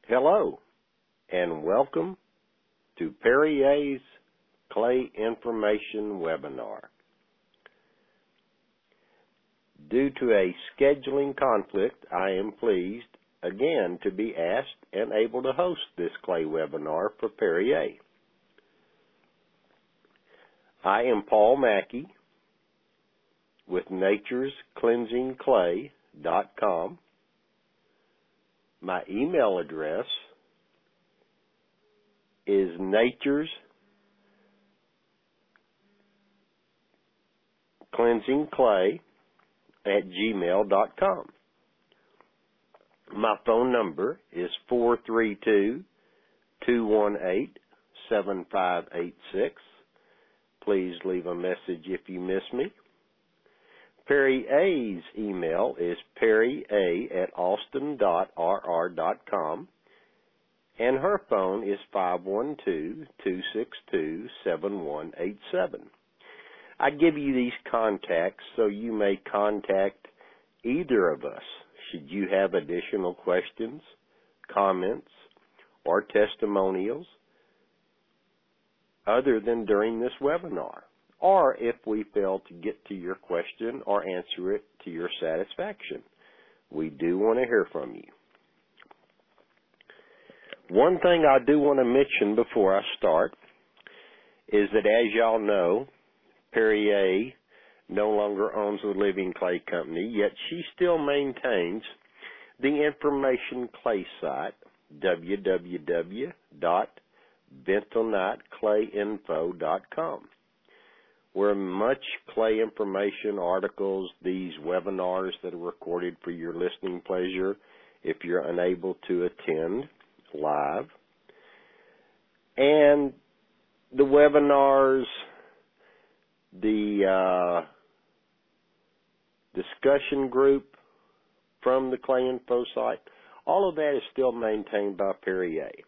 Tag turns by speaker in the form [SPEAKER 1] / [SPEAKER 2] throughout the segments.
[SPEAKER 1] Hello, and welcome to Perry A's Clay Information Webinar. Due to a scheduling conflict, I am pleased again to be asked and able to host this clay webinar for Perry A. I am Paul Mackey with naturescleansingclay.com. My email address is naturescleansingclay@gmail.com. My phone number is 432-218-7586. Please leave a message if you miss me. Perry A's email is perrya@austin.rr.com, and her phone is 512-262-7187. I give you these contacts so you may contact either of us should you have additional questions, comments, or testimonials other than during this webinar, or if we fail to get to your question or answer it to your satisfaction. We do want to hear from you. One thing I do want to mention before I start is that, as y'all know, Perry A no longer owns the Living Clay Company, yet she still maintains the information clay site, www.bentoniteclayinfo.com, where much clay information, articles, these webinars that are recorded for your listening pleasure if you're unable to attend live, and the webinars, the discussion group from the Clay Info site, all of that is still maintained by Perry A.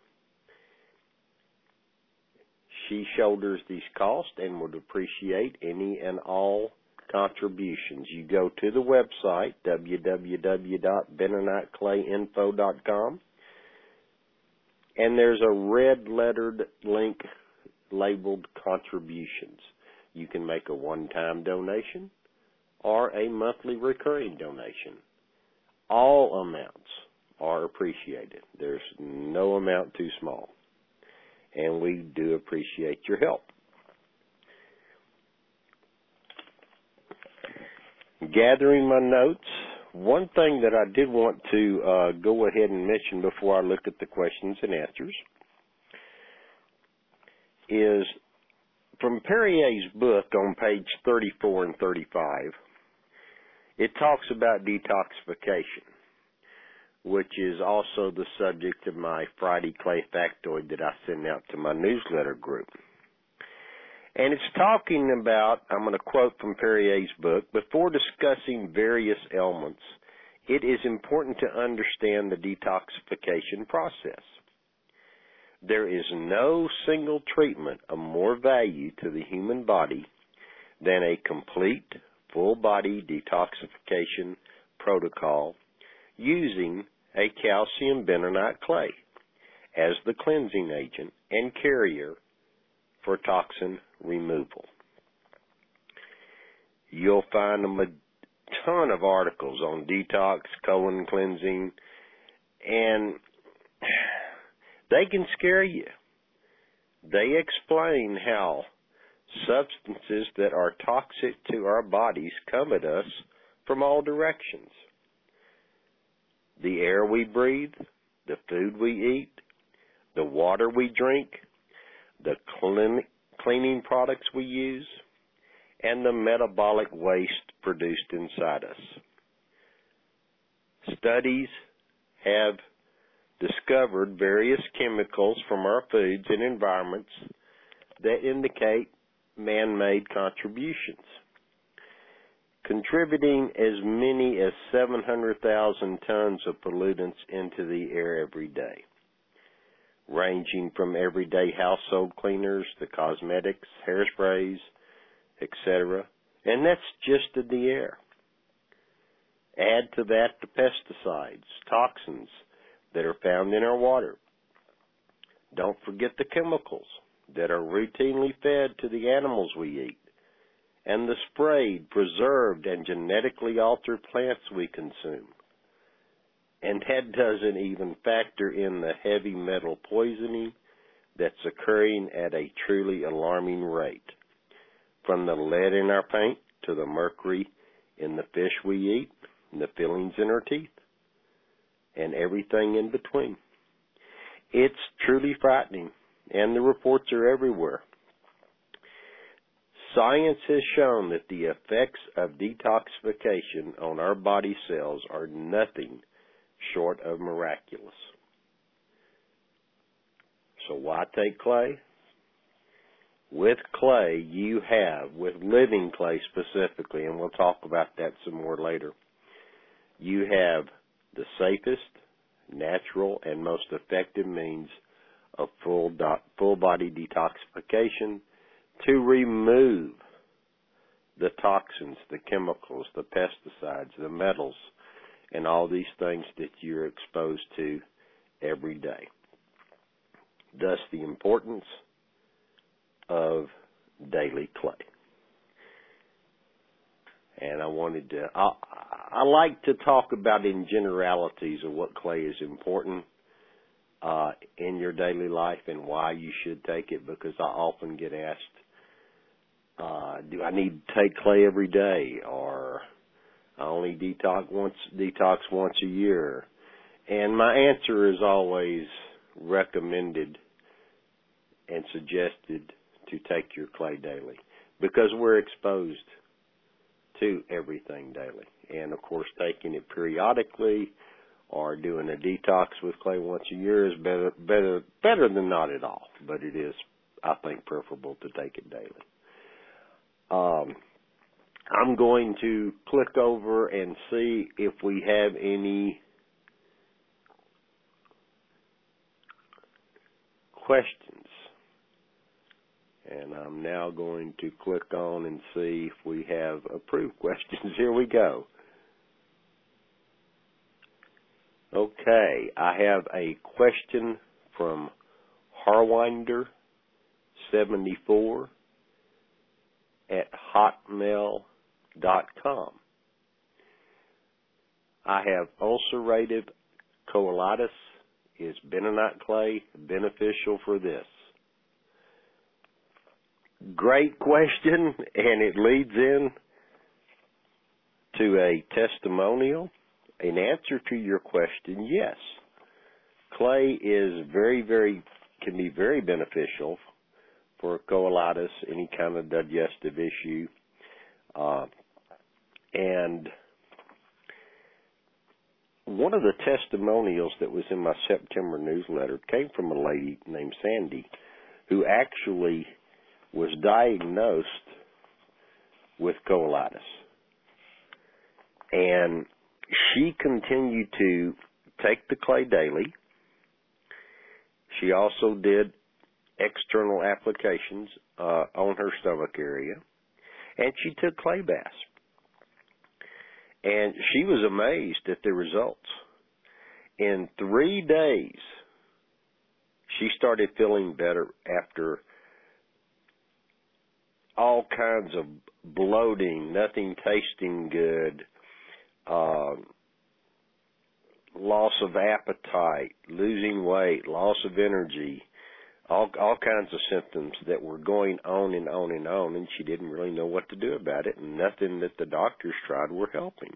[SPEAKER 1] She shoulders these costs and would appreciate any and all contributions. You go to the website, www.bentoniteclayinfo.com, and there's a red-lettered link labeled Contributions. You can make a one-time donation or a monthly recurring donation. All amounts are appreciated. There's no amount too small, and we do appreciate your help. Gathering my notes, one thing that I did want to go ahead and mention before I look at the questions and answers is from Perry A's book on page 34 and 35, it talks about detoxification, which is also the subject of my Friday Clay Factoid that I send out to my newsletter group. And it's talking about, I'm going to quote from Perry A's book, before discussing various ailments, it is important to understand the detoxification process. There is no single treatment of more value to the human body than a complete, full-body detoxification protocol using a calcium bentonite clay as the cleansing agent and carrier for toxin removal. You'll find a ton of articles on detox, colon cleansing, and they can scare you. They explain how substances that are toxic to our bodies come at us from all directions. The air we breathe, the food we eat, the water we drink, the cleaning products we use, and the metabolic waste produced inside us. Studies have discovered various chemicals from our foods and environments that indicate man-made contributions, contributing as many as 700,000 tons of pollutants into the air every day, ranging from everyday household cleaners to cosmetics, hairsprays, etc. And that's just in the air. Add to that the pesticides, toxins, that are found in our water. Don't forget the chemicals that are routinely fed to the animals we eat, and the sprayed, preserved, and genetically altered plants we consume. And that doesn't even factor in the heavy metal poisoning that's occurring at a truly alarming rate, from the lead in our paint to the mercury in the fish we eat, and the fillings in our teeth, and everything in between. It's truly frightening, and the reports are everywhere. Science has shown that the effects of detoxification on our body cells are nothing short of miraculous. So why take clay? With clay, you have, with living clay specifically, and we'll talk about that some more later, you have the safest, natural, and most effective means of full body detoxification to remove the toxins, the chemicals, the pesticides, the metals, and all these things that you're exposed to every day. Thus, the importance of daily clay. And I like to talk about in generalities of what clay is important in your daily life and why you should take it, because I often get asked, do I need to take clay every day, or I only detox once a year? And my answer is always recommended and suggested to take your clay daily, because we're exposed to everything daily. And of course, taking it periodically or doing a detox with clay once a year is better than not at all. But it is, I think, preferable to take it daily. I'm going to click over and see if we have any questions. And I'm now going to click on and see if we have approved questions. Here we go. Okay, I have a question from Harwinder74 at hotmail.com. I have ulcerative colitis. Is bentonite clay beneficial for this? Great question, and it leads in to a testimonial. In answer to your question, yes. Clay is can be very beneficial for colitis, any kind of digestive issue. And one of the testimonials that was in my September newsletter came from a lady named Sandy, who actually was diagnosed with colitis. And she continued to take the clay daily. She also did external applications on her stomach area, and she took clay baths. And she was amazed at the results. In 3 days, she started feeling better after all kinds of bloating, nothing tasting good, loss of appetite, losing weight, loss of energy, all kinds of symptoms that were going on and on and on, and she didn't really know what to do about it, and nothing that the doctors tried were helping.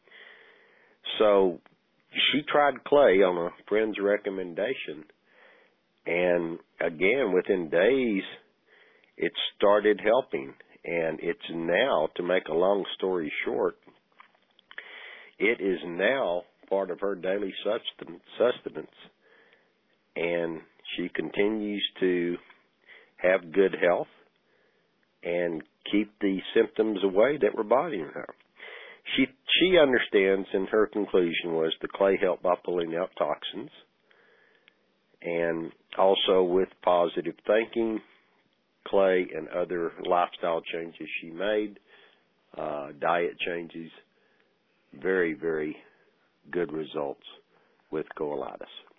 [SPEAKER 1] So she tried clay on a friend's recommendation, and again, within days, it started helping, and it's now, to make a long story short, it is now part of her daily sustenance, and she continues to have good health and keep the symptoms away that were bothering her. She understands, and her conclusion was the clay helped by pulling out toxins, and also with positive thinking, clay and other lifestyle changes she made, diet changes, very, very good results with colitis.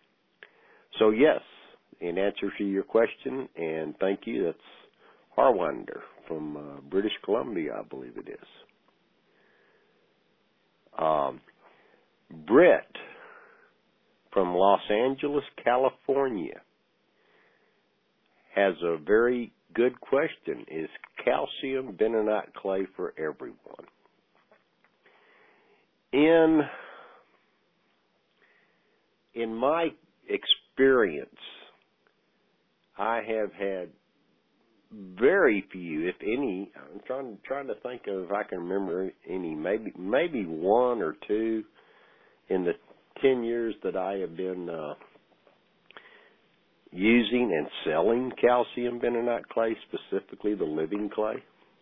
[SPEAKER 1] So yes, in answer to your question, and thank you, that's Harwander from British Columbia, I believe it is. Brett from Los Angeles, California has a very good question. Is calcium bentonite clay for everyone? In my experience, I have had very few, if any. I'm trying to think of if I can remember any. Maybe one or two in the 10 years that I have been using and selling calcium bentonite clay, specifically the living clay.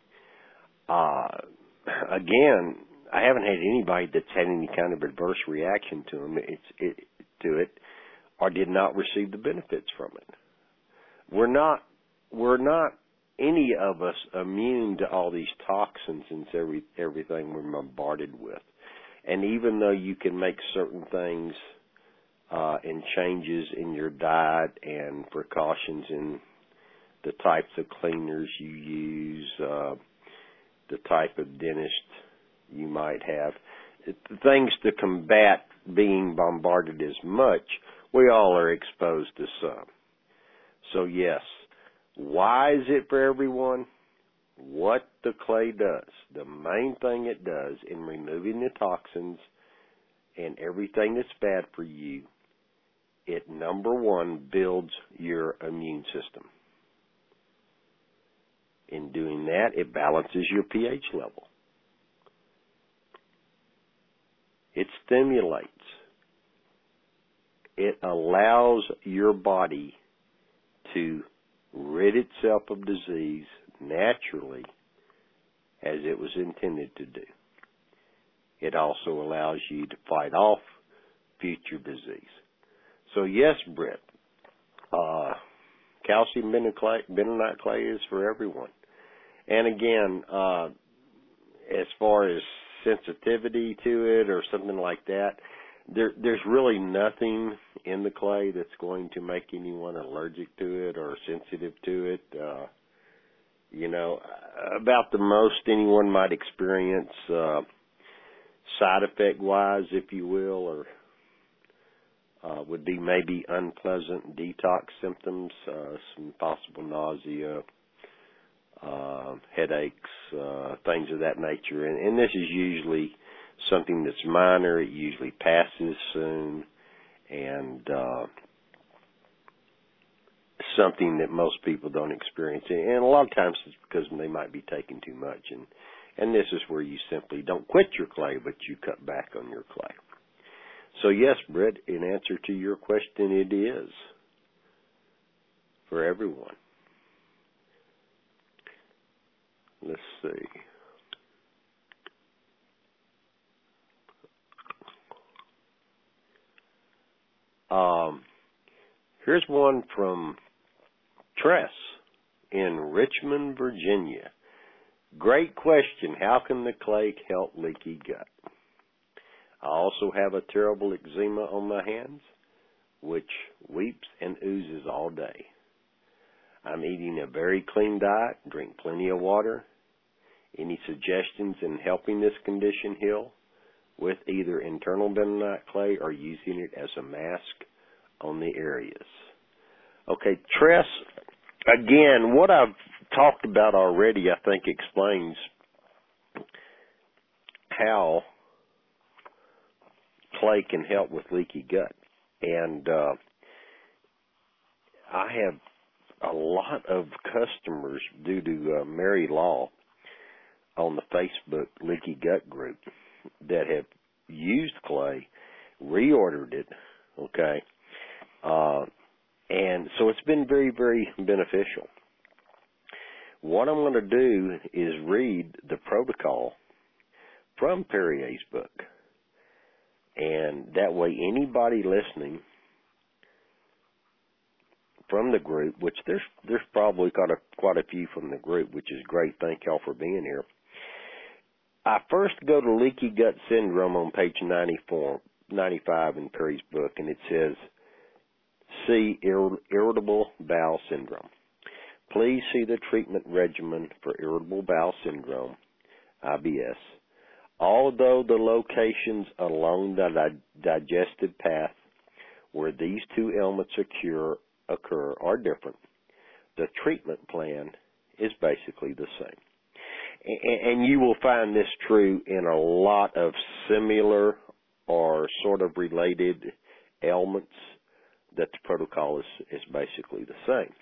[SPEAKER 1] Again, I haven't had anybody that's had any kind of adverse reaction to it, or did not receive the benefits from it. We're not any of us immune to all these toxins and everything we're bombarded with. And even though you can make certain things and changes in your diet and precautions in the types of cleaners you use, the type of dentist you might have, things to combat being bombarded as much, we all are exposed to some. So yes, why is it for everyone? What the clay does, the main thing it does in removing the toxins and everything that's bad for you, it, number one, builds your immune system. In doing that, it balances your pH level. It stimulates. It allows your body to rid itself of disease naturally as it was intended to do. It also allows you to fight off future disease. So yes, Brett, calcium bentonite clay is for everyone. And again, as far as sensitivity to it or something like that, there's really nothing in the clay that's going to make anyone allergic to it or sensitive to it. About the most anyone might experience side effect wise, if you will, or would be maybe unpleasant detox symptoms, some possible nausea, headaches, things of that nature. And this is usually something that's minor. It usually passes soon, and something that most people don't experience. And a lot of times it's because they might be taking too much. And this is where you simply don't quit your clay, but you cut back on your clay. So yes, Brett, in answer to your question, it is for everyone. Let's see. Here's one from Tress in Richmond, Virginia. Great question. How can the clay help leaky gut? I also have a terrible eczema on my hands, which weeps and oozes all day. I'm eating a very clean diet, drink plenty of water. Any suggestions in helping this condition heal with either internal bentonite clay or using it as a mask on the areas? Okay, Tress, again, what I've talked about already, I think, explains how clay can help with leaky gut. And I have a lot of customers due to Mary Law on the Facebook Leaky Gut group that have used clay, reordered it, okay, and so it's been very, very beneficial. What I'm going to do is read the protocol from Perrier's book, and that way anybody listening from the group, which there's probably quite a few from the group, which is great. Thank y'all for being here. I first go to Leaky Gut Syndrome on page 95 in Perry's book, and it says, C. Irritable bowel syndrome. Please see the treatment regimen for irritable bowel syndrome, IBS. Although the locations along the digestive path where these two ailments occur are different, the treatment plan is basically the same. And you will find this true in a lot of similar or sort of related ailments, that the protocol is basically the same.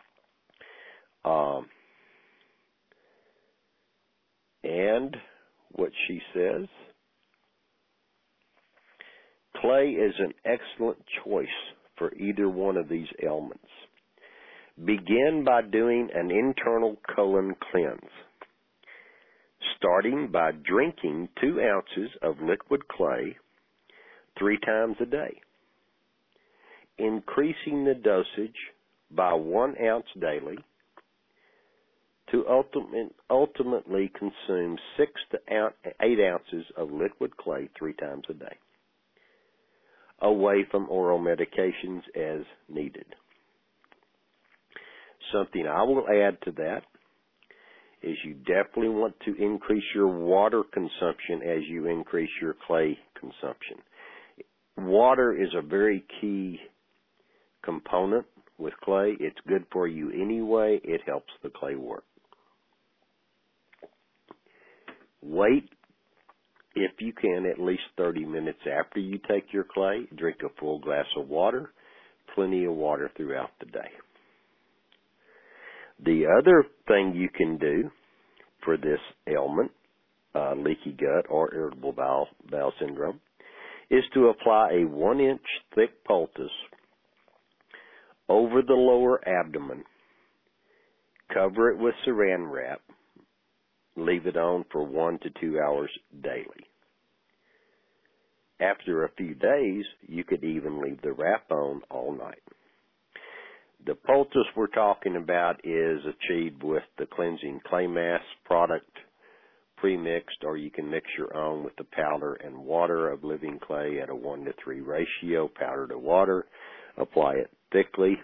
[SPEAKER 1] And what she says, clay is an excellent choice for either one of these ailments. Begin by doing an internal colon cleanse, starting by drinking 2 ounces of liquid clay 3 times a day, increasing the dosage by 1 ounce daily to ultimately consume 6 to 8 ounces of liquid clay 3 times a day, away from oral medications as needed. Something I will add to that is you definitely want to increase your water consumption as you increase your clay consumption. Water is a very key component with clay. It's good for you anyway. It helps the clay work. Wait, if you can, at least 30 minutes after you take your clay. Drink a full glass of water, plenty of water throughout the day. The other thing you can do for this ailment, leaky gut or irritable bowel syndrome, is to apply a 1-inch thick poultice over the lower abdomen, cover it with saran wrap, leave it on for 1 to 2 hours daily. After a few days, you could even leave the wrap on all night. The poultice we're talking about is achieved with the cleansing clay mass product pre-mixed, or you can mix your own with the powder and water of living clay at a 1 to 3 ratio, powder to water. Apply it thickly,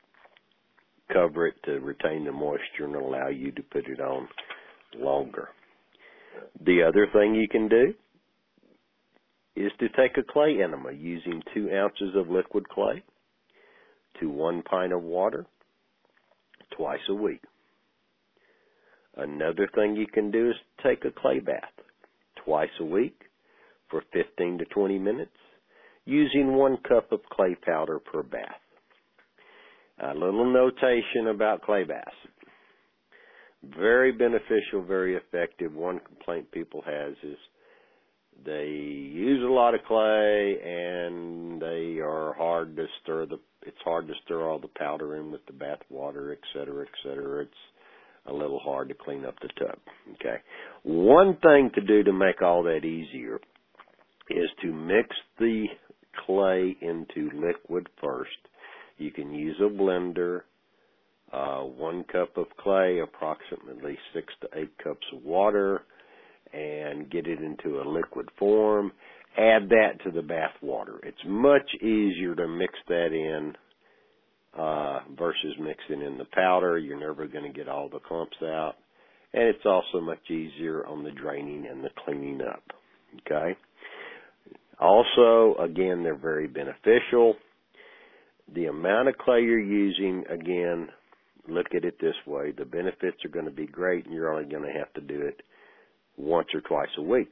[SPEAKER 1] cover it to retain the moisture and allow you to put it on longer. The other thing you can do is to take a clay enema using 2 ounces of liquid clay to 1 pint of water twice a week. Another thing you can do is take a clay bath twice a week for 15 to 20 minutes using 1 cup of clay powder per bath. A little notation about clay baths. Very beneficial, very effective. One complaint people has is they use a lot of clay and they are hard to stir it's hard to stir all the powder in with the bath water, et cetera, et cetera. It's a little hard to clean up the tub. Okay. One thing to do to make all that easier is to mix the clay into liquid first. You can use a blender, 1 cup of clay, approximately 6 to 8 cups of water, and get it into a liquid form. Add that to the bath water. It's much easier to mix that in versus mixing in the powder. You're never going to get all the clumps out. And it's also much easier on the draining and the cleaning up. Okay? Also, again, they're very beneficial. The amount of clay you're using, again, look at it this way. The benefits are going to be great, and you're only going to have to do it once or twice a week.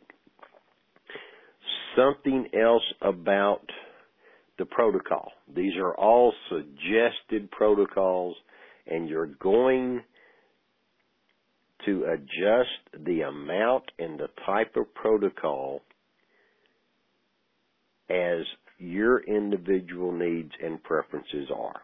[SPEAKER 1] Something else about the protocol. These are all suggested protocols, and you're going to adjust the amount and the type of protocol as your individual needs and preferences are.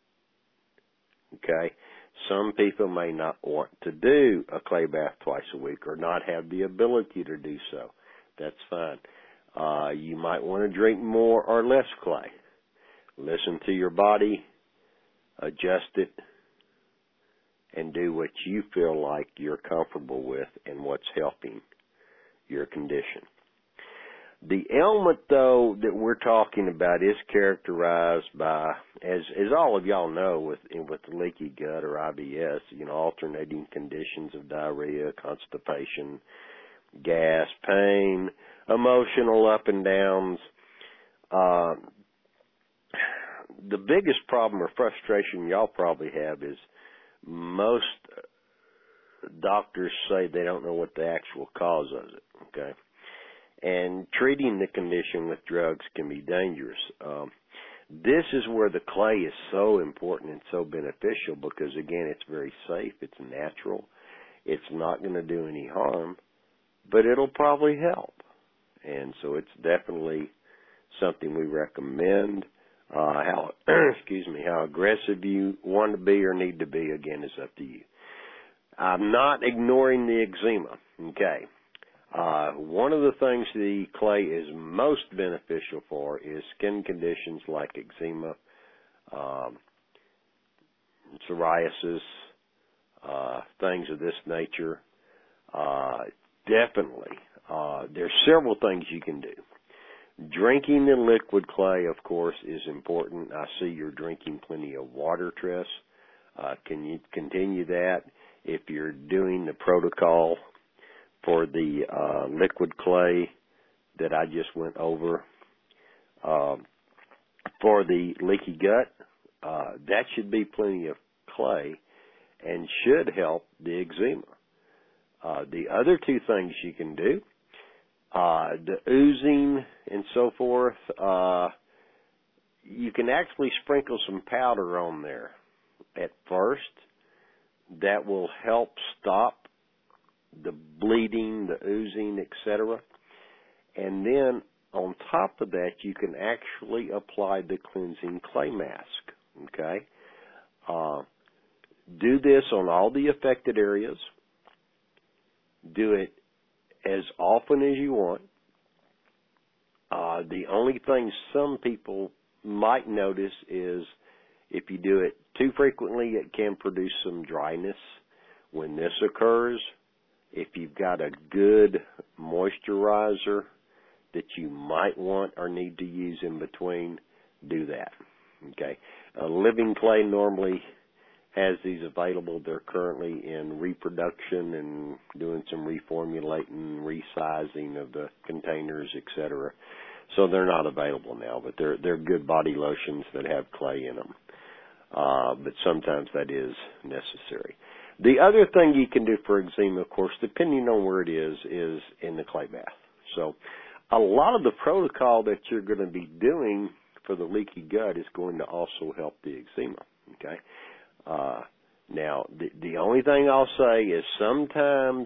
[SPEAKER 1] Okay? Some people may not want to do a clay bath twice a week or not have the ability to do so. That's fine. You might want to drink more or less clay. Listen to your body, adjust it, and do what you feel like you're comfortable with and what's helping your condition. The ailment, though, that we're talking about is characterized by, as all of y'all know, with leaky gut or IBS, alternating conditions of diarrhea, constipation, gas, pain, emotional up and downs. The biggest problem or frustration y'all probably have is most doctors say they don't know what the actual cause of it, okay? And treating the condition with drugs can be dangerous. This is where the clay is so important and so beneficial because, again, it's very safe, it's natural, it's not going to do any harm, but it'll probably help. And so it's definitely something we recommend. How aggressive you want to be or need to be, again, is up to you. I'm not ignoring the eczema, okay? One of the things the clay is most beneficial for is skin conditions like eczema, psoriasis, things of this nature. Definitely. There's several things you can do. Drinking the liquid clay, of course, is important. I see you're drinking plenty of water, Tress. Can you continue that? If you're doing the protocol for the liquid clay that I just went over, for the leaky gut, that should be plenty of clay and should help the eczema. The other two things you can do, the oozing and so forth, you can actually sprinkle some powder on there at first. That will help stop the bleeding, the oozing, etc. And then on top of that, you can actually apply the cleansing clay mask, okay? Do this on all the affected areas. Do it as often as you want. The only thing some people might notice is if you do it too frequently, it can produce some dryness. When this occurs, if you've got a good moisturizer that you might want or need to use in between, do that. Okay. Living Clay normally has these available. They're currently in reproduction and doing some reformulating, resizing of the containers, etc. So they're not available now, but they're good body lotions that have clay in them. But sometimes that is necessary. The other thing you can do for eczema, of course, depending on where it is in the clay bath. So a lot of the protocol that you're going to be doing for the leaky gut is going to also help the eczema, okay? Now, the only thing I'll say is sometimes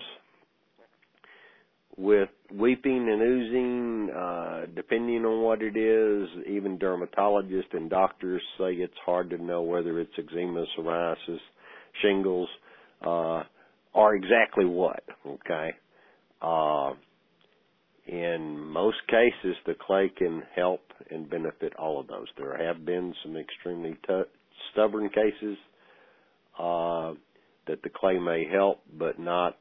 [SPEAKER 1] with weeping and oozing, depending on what it is, even dermatologists and doctors say it's hard to know whether it's eczema, psoriasis, shingles, or exactly what, okay? In most cases, the clay can help and benefit all of those. There have been some extremely stubborn cases that the clay may help, but not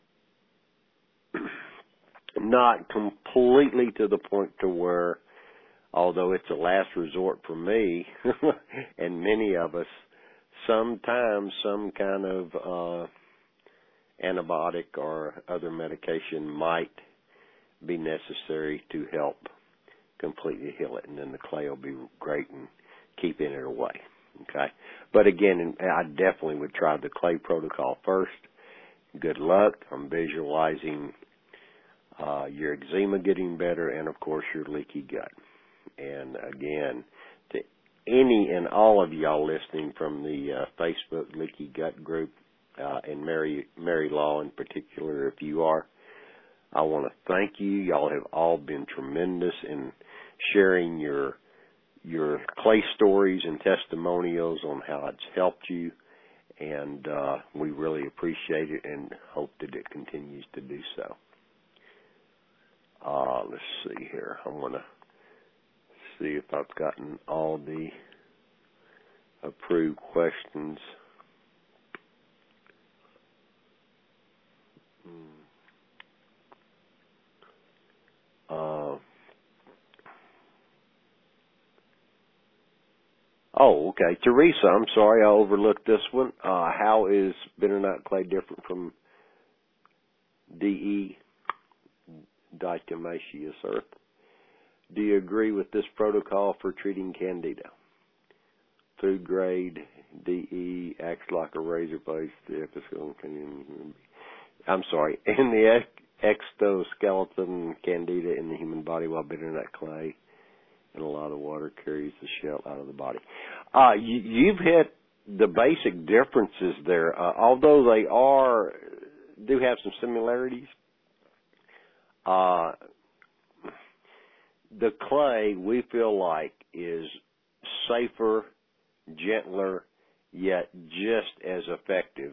[SPEAKER 1] completely to the point to where, although it's a last resort for me and many of us, sometimes some kind of antibiotic or other medication might be necessary to help completely heal it, and then the clay will be great in keeping it away. Okay, but again, I definitely would try the clay protocol first. Good luck. I'm visualizing your eczema getting better, and of course your leaky gut. And again, to any and all of y'all listening from the Facebook Leaky Gut group, and Mary Law in particular, if you are, I want to thank you. Y'all have all been tremendous in sharing your clay stories and testimonials on how it's helped you, and we really appreciate it and hope that it continues to do so. Let's see here. I'm going to see if I've gotten all the approved questions. Oh, okay. Teresa, I'm sorry I overlooked this one. How is bentonite clay different from DE, diatomaceous earth? Do you agree with this protocol for treating candida? Food grade DE acts like a razor blade. I'm sorry. In the exoskeleton candida in the human body, while bentonite clay and a lot of water carries the shell out of the body. You've hit the basic differences there. Although they do have some similarities, the clay we feel like is safer, gentler, yet just as effective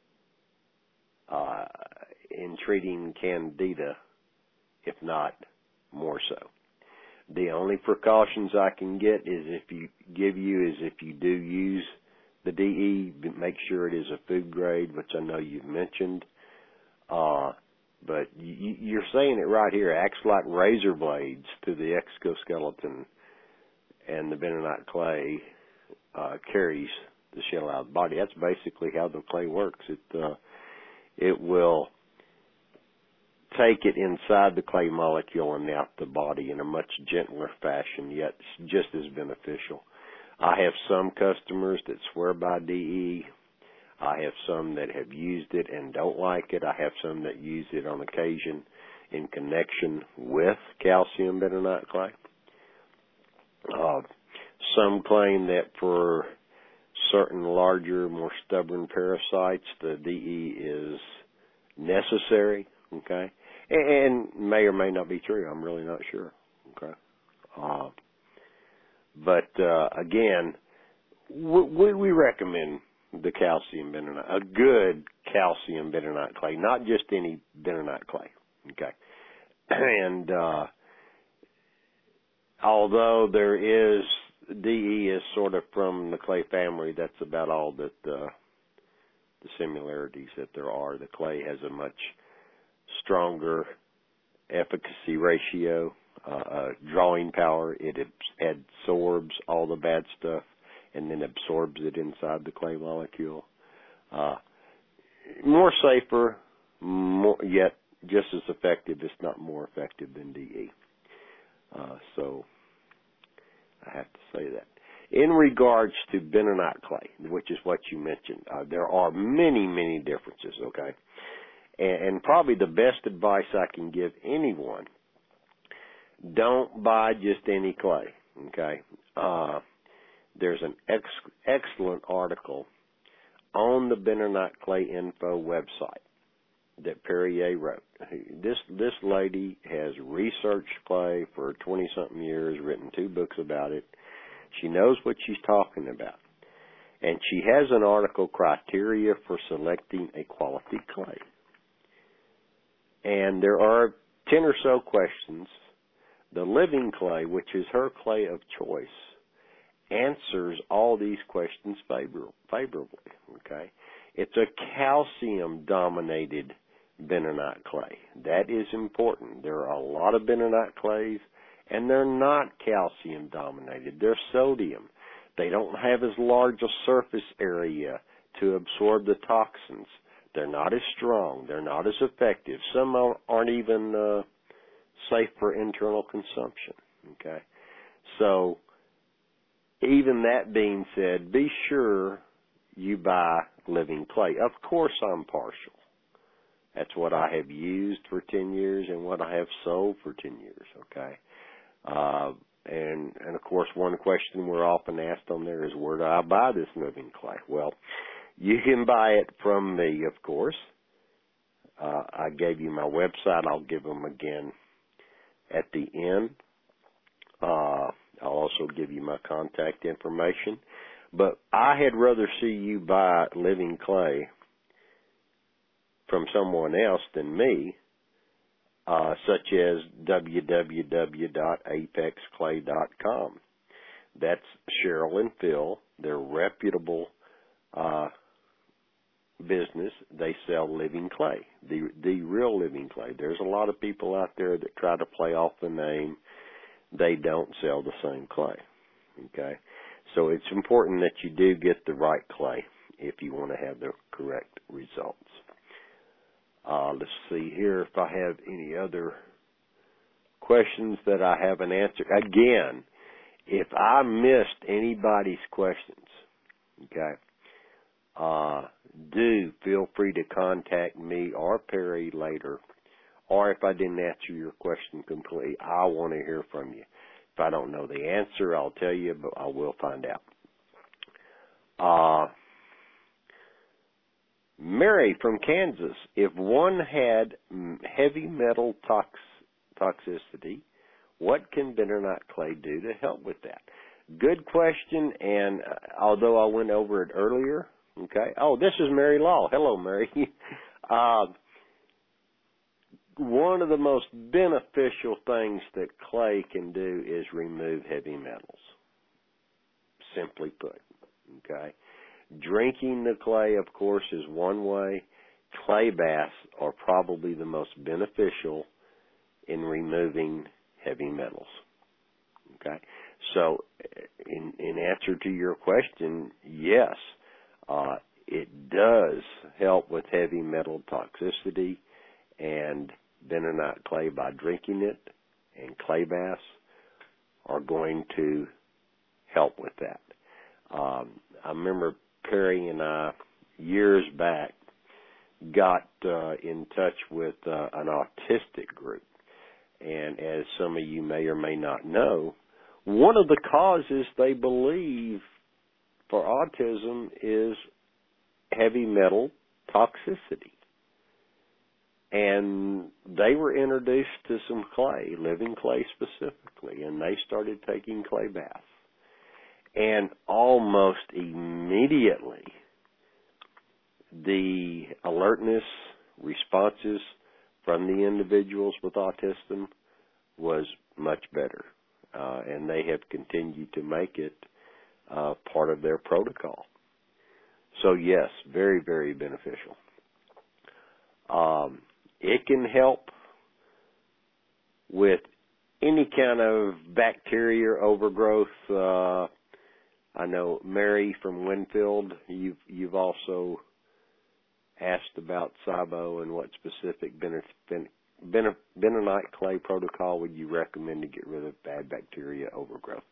[SPEAKER 1] in treating candida, if not more so. The only precautions I can give you is if you do use the DE, make sure it is a food grade, which I know you've mentioned. But you're saying it right here. It acts like razor blades to the exoskeleton, and the bentonite clay carries the shell out of the body. That's basically how the clay works. It will take it inside the clay molecule and out the body in a much gentler fashion, yet just as beneficial. I have some customers that swear by DE. I have some that have used it and don't like it. I have some that use it on occasion in connection with calcium bentonite clay. Some claim that for certain larger, more stubborn parasites, the DE is necessary, okay? And may or may not be true. I'm really not sure, okay? Again, we recommend the calcium bentonite, a good calcium bentonite clay, not just any bentonite clay, okay? And although there is, DE is sort of from the clay family, that's about all that the similarities that there are. The clay has a much stronger efficacy ratio, drawing power. It absorbs all the bad stuff and then absorbs it inside the clay molecule. More safer, yet just as effective, if not more effective than DE. So I have to say that. In regards to bentonite clay, which is what you mentioned, there are many, many differences, okay? And probably the best advice I can give anyone, don't buy just any clay, okay? There's an excellent article on the Bentonite Clay Info website that Perrier wrote. This lady has researched clay for 20-something years, written 2 books about it. She knows what she's talking about. And she has an article, Criteria for Selecting a Quality Clay. And there are 10 or so questions. The Living Clay, which is her clay of choice, answers all these questions favorably, okay? It's a calcium-dominated bentonite clay. That is important. There are a lot of bentonite clays, and they're not calcium-dominated. They're sodium. They don't have as large a surface area to absorb the toxins. They're not as strong. They're not as effective. Some aren't even safe for internal consumption, okay? So, even that being said, be sure you buy living clay. Of course I'm partial. That's what I have used for 10 years and what I have sold for 10 years, okay? And of course, one question we're often asked on there is, where do I buy this living clay? Well, you can buy it from me, of course. I gave you my website. I'll give them again at the end. I'll also give you my contact information. But I had rather see you buy living clay from someone else than me, such as www.apexclay.com. That's Cheryl and Phil. They're reputable business. They sell living clay, the real living clay. There's a lot of people out there that try to play off the name. They don't sell the same clay, okay? So it's important that you do get the right clay if you want to have the correct results. Let's see here if I have any other questions that I haven't answered. Again, if I missed anybody's questions, okay, do feel free to contact me or Perry later. Or if I didn't answer your question completely, I want to hear from you. If I don't know the answer, I'll tell you, but I will find out. Mary from Kansas, if one had heavy metal toxicity, what can bentonite clay do to help with that? Good question, and although I went over it earlier, okay. Oh, this is Mary Law. Hello, Mary. One of the most beneficial things that clay can do is remove heavy metals, simply put, okay. Drinking the clay, of course, is one way. Clay baths are probably the most beneficial in removing heavy metals, okay. So, in answer to your question, yes, it does help with heavy metal toxicity, and bentonite clay by drinking it, and clay baths are going to help with that. I remember Perry and I, years back, got in touch with an autistic group. And as some of you may or may not know, one of the causes they believe for autism is heavy metal toxicity. And they were introduced to some clay, living clay specifically, and they started taking clay baths. And almost immediately, the alertness responses from the individuals with autism was much better. And they have continued to make it part of their protocol. So yes, very, very beneficial. It can help with any kind of bacteria overgrowth. I know Mary from Winfield, you've also asked about SIBO and what specific bentonite clay protocol would you recommend to get rid of bad bacteria overgrowth.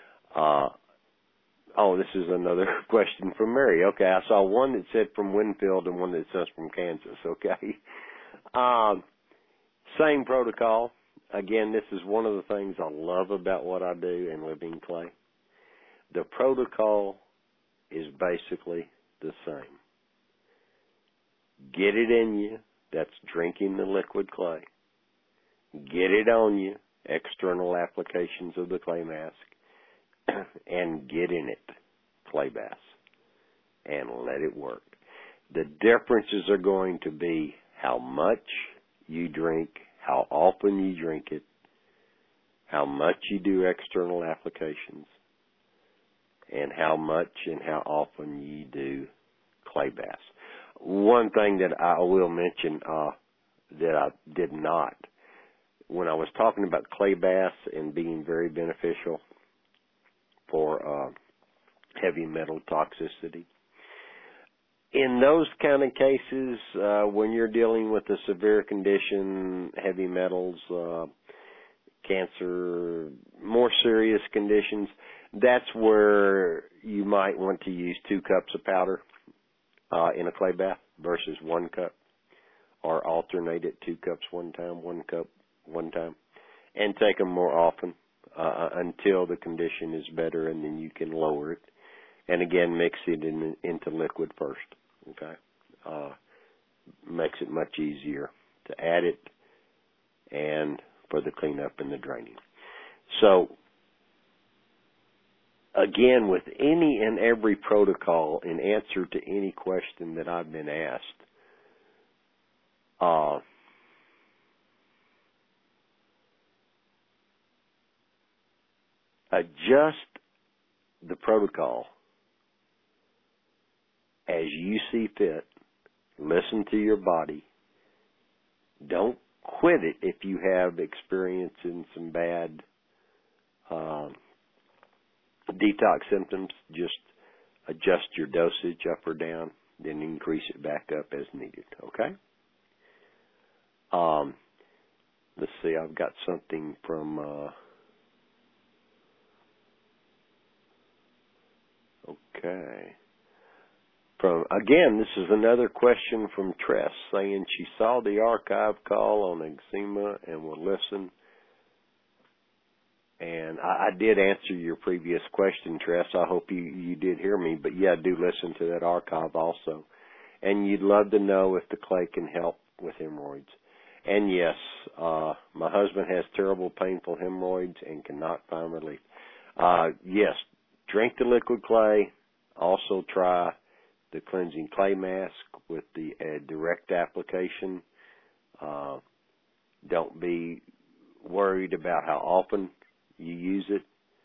[SPEAKER 1] This is another question from Mary. Okay, I saw one that said from Winfield and one that says from Kansas. Okay. Same protocol. Again, this is one of the things I love about what I do in living clay. The protocol is basically the same. Get it in you, that's drinking the liquid clay. Get it on you, external applications of the clay mask, and get in it, clay baths, and let it work. The differences are going to be how much you drink, how often you drink it, how much you do external applications, and how much and how often you do clay baths. One thing that I will mention that I did not, when I was talking about clay baths and being very beneficial for heavy metal toxicity, in those kind of cases, when you're dealing with a severe condition, heavy metals, cancer, more serious conditions, that's where you might want to use 2 cups of powder in a clay bath versus 1 cup, or alternate it, 2 cups one time, 1 cup one time, and take them more often until the condition is better, and then you can lower it. And again, mix it into liquid first, okay? Makes it much easier to add it and for the cleanup and the draining. So, again, with any and every protocol, in answer to any question that I've been asked, adjust the protocol as you see fit. Listen to your body. Don't quit it if you have experience in some bad Detox symptoms, just adjust your dosage up or down, then increase it back up as needed, okay? Let's see, I've got something from, okay. Again, this is another question from Tress saying she saw the archive call on eczema and will listen. And I did answer your previous question, Tress. I hope you did hear me. But, yeah, do listen to that archive also. And you'd love to know if the clay can help with hemorrhoids. And, yes, my husband has terrible, painful hemorrhoids and cannot find relief. Yes, drink the liquid clay. Also try the cleansing clay mask with the direct application. Don't be worried about how often you use it.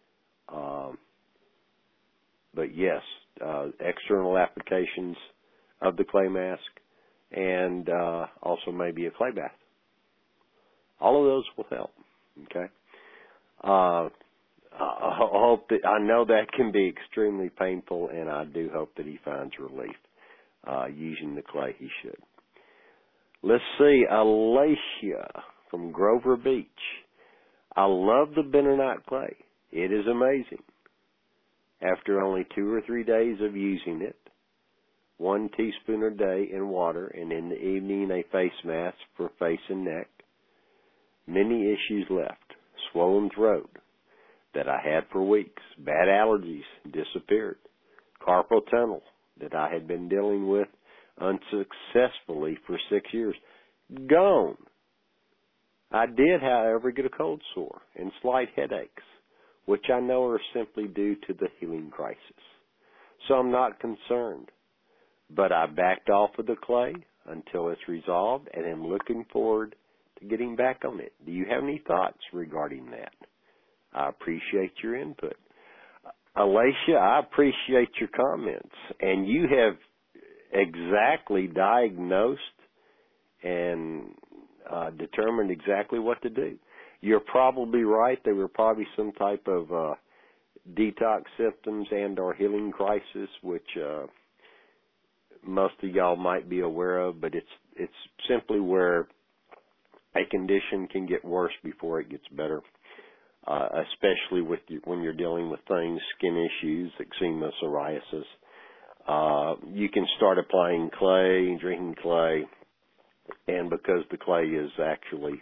[SPEAKER 1] But yes, external applications of the clay mask and also maybe a clay bath. All of those will help. Okay. I hope that, I know that can be extremely painful, and I do hope that he finds relief using the clay. He should. Let's see, Alacia from Grover Beach. I love the bentonite clay. It is amazing. After only 2 or 3 days of using it, 1 teaspoon a day in water, and in the evening a face mask for face and neck. Many issues left. Swollen throat that I had for weeks. Bad allergies disappeared. Carpal tunnel that I had been dealing with unsuccessfully for 6 years. Gone. I did, however, get a cold sore and slight headaches, which I know are simply due to the healing crisis. So I'm not concerned. But I backed off of the clay until it's resolved, and am looking forward to getting back on it. Do you have any thoughts regarding that? I appreciate your input. Alacia, I appreciate your comments, and you have exactly diagnosed and determined exactly what to do. You're probably right. There were probably some type of detox symptoms and or healing crisis, which most of y'all might be aware of, but it's simply where a condition can get worse before it gets better, especially when you're dealing with things, skin issues, eczema, psoriasis. You can start applying clay, drinking clay, and because the clay is actually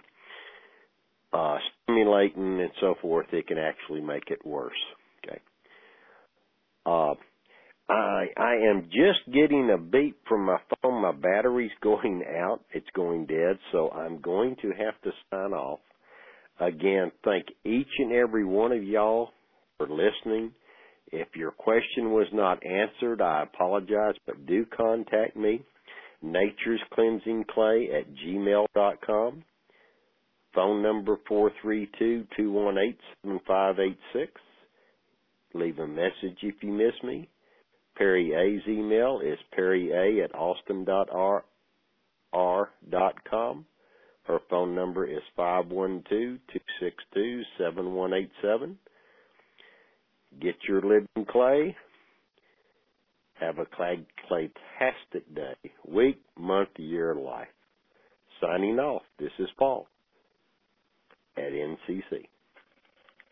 [SPEAKER 1] stimulating and so forth, it can actually make it worse. Okay. I am just getting a beep from my phone. My battery's going out. It's going dead, so I'm going to have to sign off. Again, thank each and every one of y'all for listening. If your question was not answered, I apologize, but do contact me. naturescleansingclay@gmail.com. Phone number 432-218-7586. Leave a message if you miss me. Perry A's email is perrya@austin.r.com. Her phone number is 512-262-7187. Get your living clay. Have a claytastic day, week, month, year, life. Signing off, this is Paul at NCC.